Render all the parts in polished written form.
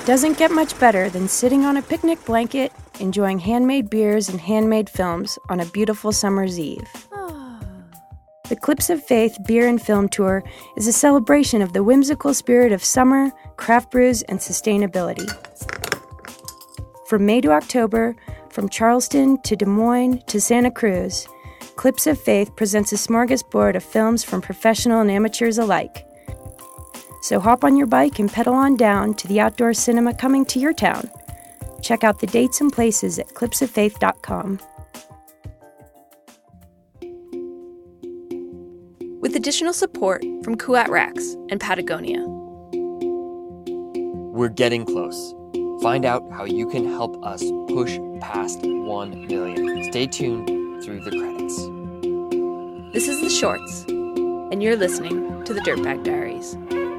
Doesn't get much better than sitting on a picnic blanket, enjoying handmade beers and handmade films on a beautiful summer's eve. The Clips of Faith Beer and Film Tour is a celebration of the whimsical spirit of summer, craft brews, and sustainability. From May to October, from Charleston to Des Moines to Santa Cruz, Clips of Faith presents a smorgasbord of films from professional and amateurs alike. So hop on your bike and pedal on down to the outdoor cinema coming to your town. Check out the dates and places at clipsoffaith.com. With additional support from Kuat Rax and Patagonia. We're getting close. Find out how you can help us push past 1 million. Stay tuned through the credits. This is The Shorts, and you're listening to the Dirtbag Diaries.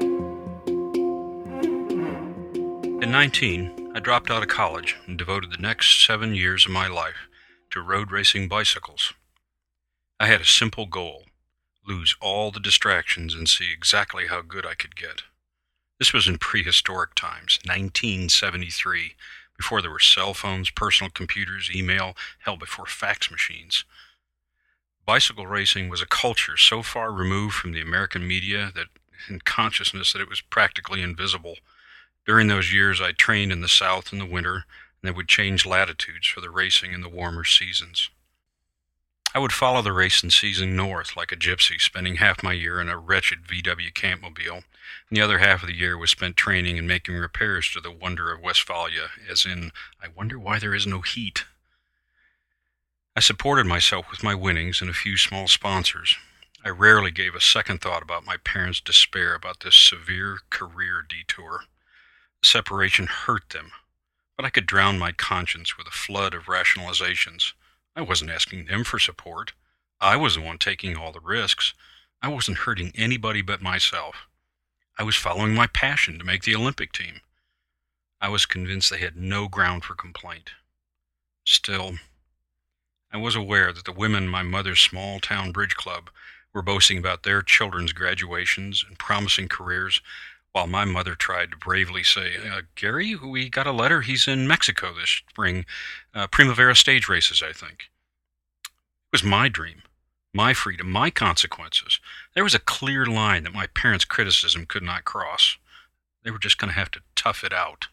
At 19, I dropped out of college and devoted the next 7 years of my life to road racing bicycles. I had a simple goal: lose all the distractions and see exactly how good I could get. This was in prehistoric times, 1973, before there were cell phones, personal computers, email, hell, before fax machines. Bicycle racing was a culture so far removed from the American media and consciousness that it was practically invisible. During those years, I trained in the South in the winter, and they would change latitudes for the racing in the warmer seasons. I would follow the racing season north like a gypsy, spending half my year in a wretched VW Campmobile, and the other half of the year was spent training and making repairs to the wonder of Westphalia, as in, I wonder why there is no heat. I supported myself with my winnings and a few small sponsors. I rarely gave a second thought about my parents' despair about this severe career detour. The separation hurt them, but I could drown my conscience with a flood of rationalizations. I wasn't asking them for support. I was the one taking all the risks. I wasn't hurting anybody but myself. I was following my passion to make the Olympic team. I was convinced they had no ground for complaint. Still, I was aware that the women in my mother's small-town bridge club were boasting about their children's graduations and promising careers, while my mother tried to bravely say, Gary, we got a letter. He's in Mexico this spring. Primavera stage races, I think. It was my dream, my freedom, my consequences. There was a clear line that my parents' criticism could not cross. They were just going to have to tough it out.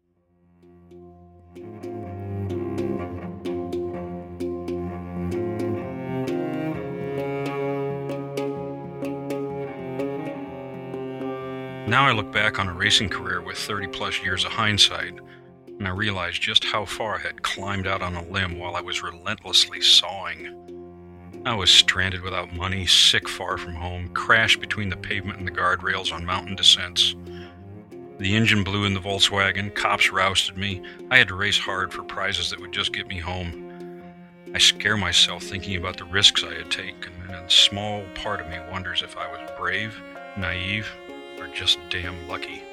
Now I look back on a racing career with 30-plus years of hindsight, and I realize just how far I had climbed out on a limb while I was relentlessly sawing. I was stranded without money, sick far from home, crashed between the pavement and the guardrails on mountain descents. The engine blew in the Volkswagen, cops rousted me. I had to race hard for prizes that would just get me home. I scare myself thinking about the risks I had taken, and a small part of me wonders if I was brave, naive, or just damn lucky.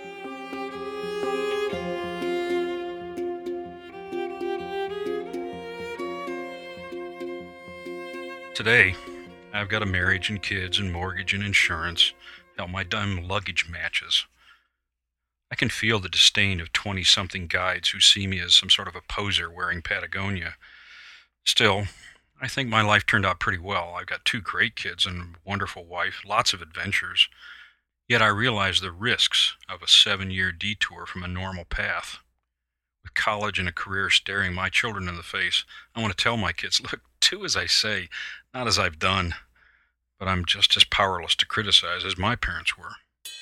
Today, I've got a marriage and kids and mortgage and insurance. Hell, my damn luggage matches. I can feel the disdain of 20-something guides who see me as some sort of a poser wearing Patagonia. Still, I think my life turned out pretty well. I've got 2 great kids and a wonderful wife, lots of adventures. Yet I realize the risks of a 7-year detour from a normal path. With college and a career staring my children in the face, I want to tell my kids, look, do as I say, not as I've done. But I'm just as powerless to criticize as my parents were.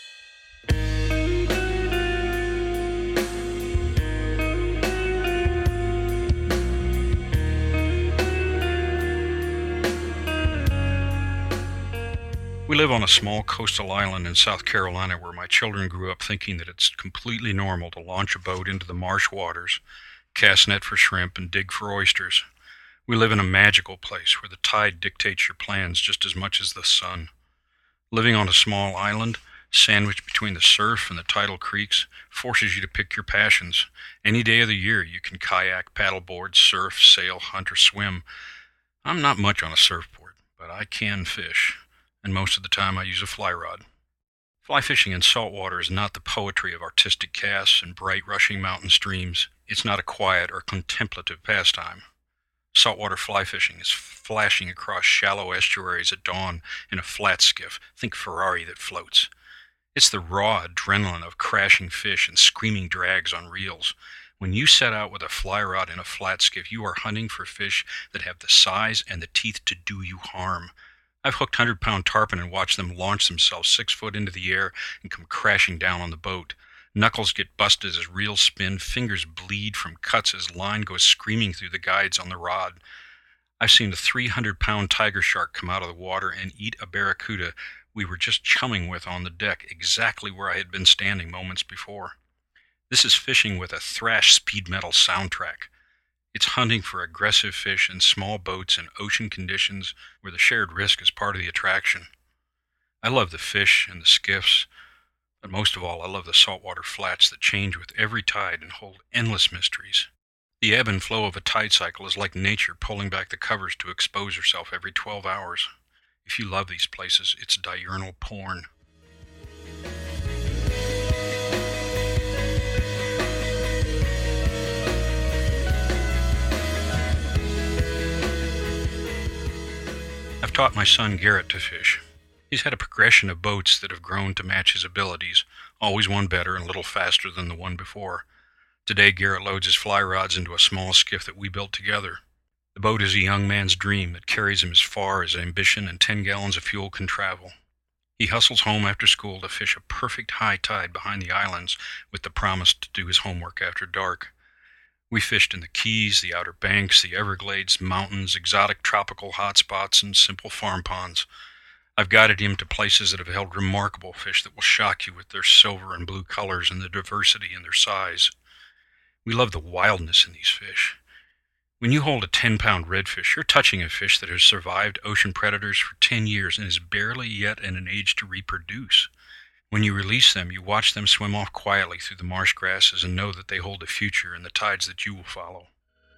We live on a small coastal island in South Carolina where my children grew up thinking that it's completely normal to launch a boat into the marsh waters, cast net for shrimp, and dig for oysters. We live in a magical place where the tide dictates your plans just as much as the sun. Living on a small island, sandwiched between the surf and the tidal creeks, forces you to pick your passions. Any day of the year you can kayak, paddleboard, surf, sail, hunt, or swim. I'm not much on a surfboard, but I can fish. And most of the time I use a fly rod. Fly fishing in saltwater is not the poetry of artistic casts and bright rushing mountain streams. It's not a quiet or contemplative pastime. Saltwater fly fishing is flashing across shallow estuaries at dawn in a flat skiff. Think Ferrari that floats. It's the raw adrenaline of crashing fish and screaming drags on reels. When you set out with a fly rod in a flat skiff, you are hunting for fish that have the size and the teeth to do you harm. I've hooked 100-pound tarpon and watched them launch themselves 6 foot into the air and come crashing down on the boat. Knuckles get busted as reels spin, fingers bleed from cuts as line goes screaming through the guides on the rod. I've seen a 300-pound tiger shark come out of the water and eat a barracuda we were just chumming with on the deck, exactly where I had been standing moments before. This is fishing with a thrash speed metal soundtrack. It's hunting for aggressive fish in small boats in ocean conditions where the shared risk is part of the attraction. I love the fish and the skiffs, but most of all, I love the saltwater flats that change with every tide and hold endless mysteries. The ebb and flow of a tide cycle is like nature pulling back the covers to expose herself every 12 hours. If you love these places, it's diurnal porn. I've taught my son Garrett to fish. He's had a progression of boats that have grown to match his abilities, always one better and a little faster than the one before. Today, Garrett loads his fly rods into a small skiff that we built together. The boat is a young man's dream that carries him as far as ambition and 10 gallons of fuel can travel. He hustles home after school to fish a perfect high tide behind the islands with the promise to do his homework after dark. We fished in the Keys, the Outer Banks, the Everglades, mountains, exotic tropical hotspots, and simple farm ponds. I've guided him to places that have held remarkable fish that will shock you with their silver and blue colors and the diversity in their size. We love the wildness in these fish. When you hold a 10-pound redfish, you're touching a fish that has survived ocean predators for 10 years and is barely yet in an age to reproduce. When you release them, you watch them swim off quietly through the marsh grasses and know that they hold a future in the tides that you will follow.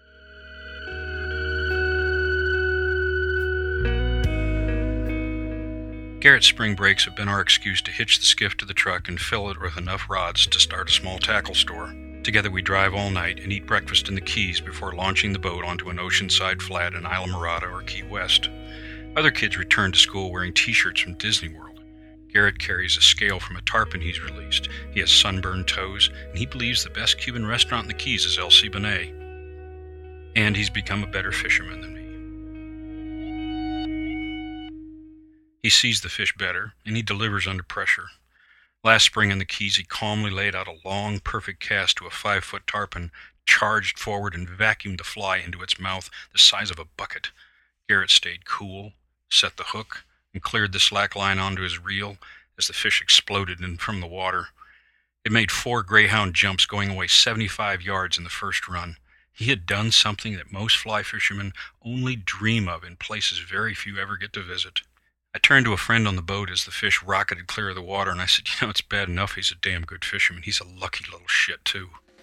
Garrett's spring breaks have been our excuse to hitch the skiff to the truck and fill it with enough rods to start a small tackle store. Together we drive all night and eat breakfast in the Keys before launching the boat onto an oceanside flat in Islamorada or Key West. Other kids return to school wearing t-shirts from Disney World. Garrett carries a scale from a tarpon he's released. He has sunburned toes, and he believes the best Cuban restaurant in the Keys is El Siboney. And he's become a better fisherman than me. He sees the fish better, and he delivers under pressure. Last spring in the Keys, he calmly laid out a long, perfect cast to a 5-foot tarpon, charged forward and vacuumed the fly into its mouth the size of a bucket. Garrett stayed cool, set the hook, and cleared the slack line onto his reel as the fish exploded in from the water. It made 4 greyhound jumps, going away 75 yards in the first run. He had done something that most fly fishermen only dream of in places very few ever get to visit. I turned to a friend on the boat as the fish rocketed clear of the water, and I said, it's bad enough he's a damn good fisherman. He's a lucky little shit, too.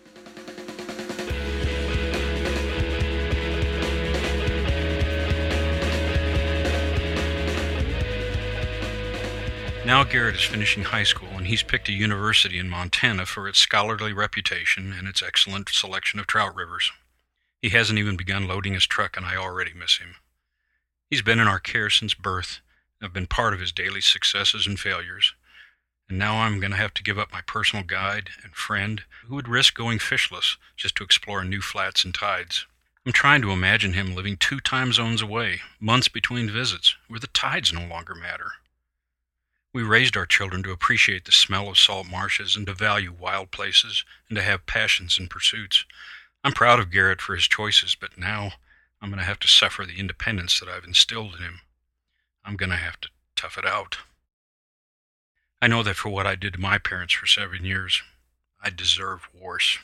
Now Garrett is finishing high school, and he's picked a university in Montana for its scholarly reputation and its excellent selection of trout rivers. He hasn't even begun loading his truck, and I already miss him. He's been in our care since birth. I've been part of his daily successes and failures, and now I'm going to have to give up my personal guide and friend who would risk going fishless just to explore new flats and tides. I'm trying to imagine him living 2 time zones away, months between visits, where the tides no longer matter. We raised our children to appreciate the smell of salt marshes and to value wild places and to have passions and pursuits. I'm proud of Garrett for his choices, but now I'm going to have to suffer the independence that I've instilled in him. I'm going to have to tough it out. I know that for what I did to my parents for 7 years, I deserve worse.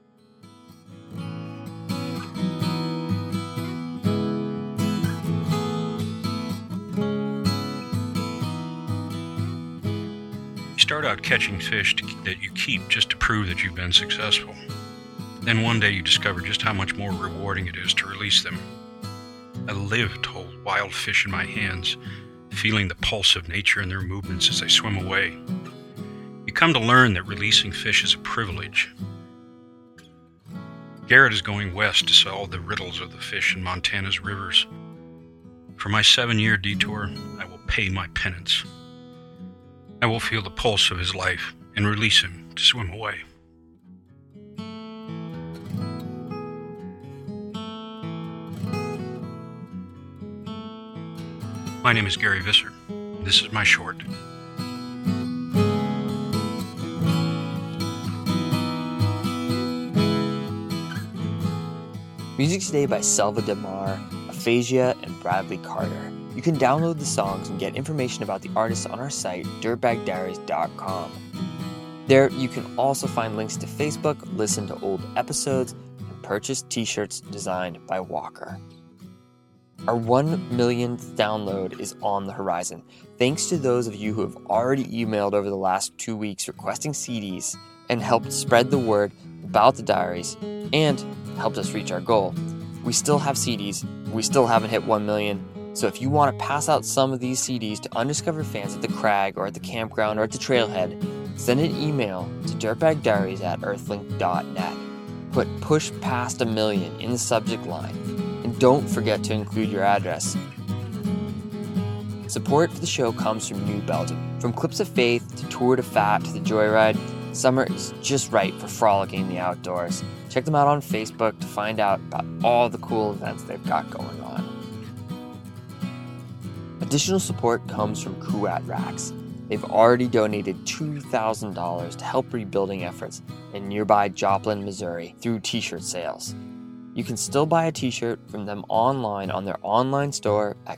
You start out catching fish that you keep just to prove that you've been successful. Then one day you discover just how much more rewarding it is to release them. I live to hold wild fish in my hands, feeling the pulse of nature and their movements as they swim away. come to learn that releasing fish is a privilege. Garrett is going west to solve the riddles of the fish in Montana's rivers. For my 7-year detour, I will pay my penance. I will feel the pulse of his life and release him to swim away. My name is Gary Visser. This is my short. Music today by Selva DeMar, Aphasia, and Bradley Carter. You can download the songs and get information about the artists on our site, dirtbagdiaries.com. There, you can also find links to Facebook, listen to old episodes, and purchase t-shirts designed by Walker. Our 1 millionth download is on the horizon, thanks to those of you who have already emailed over the last 2 weeks requesting CDs and helped spread the word about the diaries and helped us reach our goal. We still have CDs, we still haven't hit 1 million, so if you want to pass out some of these CDs to undiscovered fans at the crag or at the campground or at the trailhead, send an email to dirtbagdiaries@earthlink.net. Put "push past 1 million" in the subject line, and don't forget to include your address. Support for the show comes from New Belgium. From Clips of Faith to Tour de Fat to the Joyride, summer is just right for frolicking in the outdoors. Check them out on Facebook to find out about all the cool events they've got going on. Additional support comes from Kuat Racks. They've already donated $2,000 to help rebuilding efforts in nearby Joplin, Missouri through t-shirt sales. You can still buy a t-shirt from them online on their online store at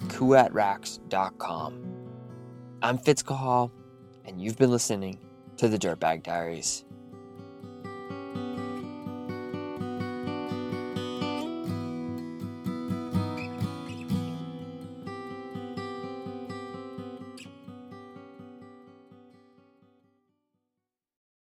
kuatracks.com. I'm Fitz Cahal, and you've been listening to the Dirtbag Diaries.